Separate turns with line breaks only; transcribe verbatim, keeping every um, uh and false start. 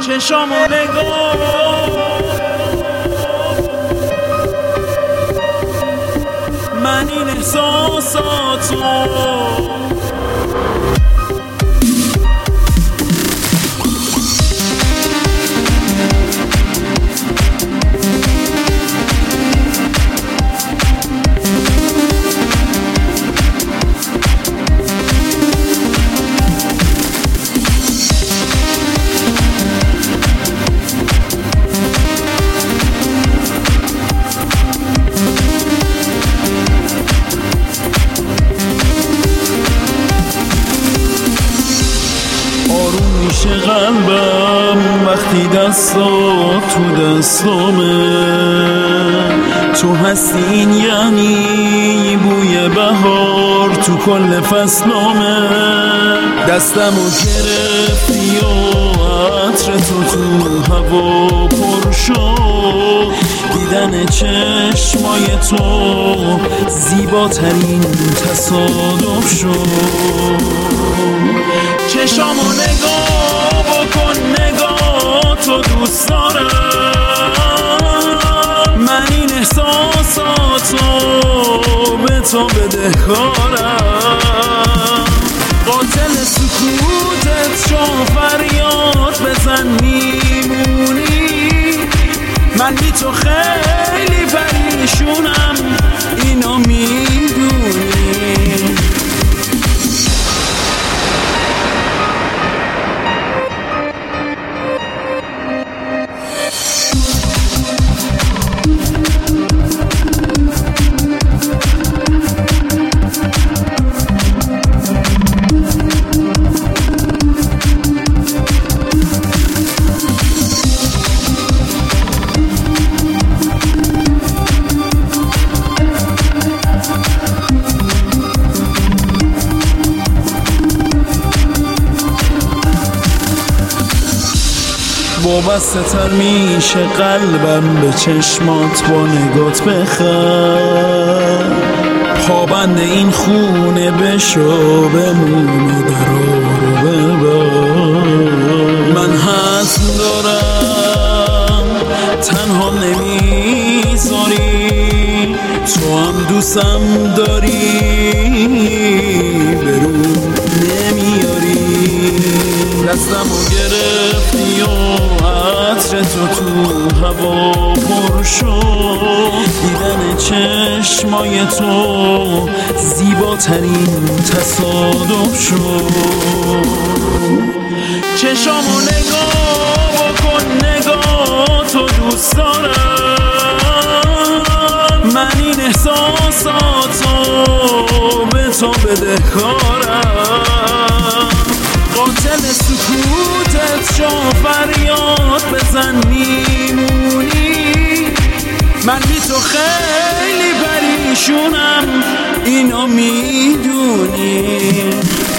چشامو نگاه، من این احساساتو میشه قلبم وقتی دستا تو دستامه، تو هستی این یعنی بوی بهار تو کل فصلامه. دستمو گرفتی و عطر تو تو هوا پر شد، دیدن چشمای تو زیباترین تصادف شد. چشامو نگاه بکن، نگاه تو دوست دارم، من این احساساتو به تو بدهکارم. قاتل سکوتت شو فریاد بزن میمونی، من بی تو خیلی پریشونم اینو میدونی. وابسته تر میشه قلبم به چشمات با نگات بخر، پابند این خونه بشو بمونه درا رو ببر. من حس دارم تنها نمیذاری، تو هم دوستم داری برو نمیاری. دستمو گرفتی و عطر تو تو هوا پر شد، دیدن چشمای تو زیباترین تصادف شد. چشامو نگاه بکن، نگاه تو دوست دارم، من این احساساتو به تو بدهکارم. قاتل سکوتت شو فریاد بزن میمونی، من بی تو خیلی پریشونم اینو میدونی.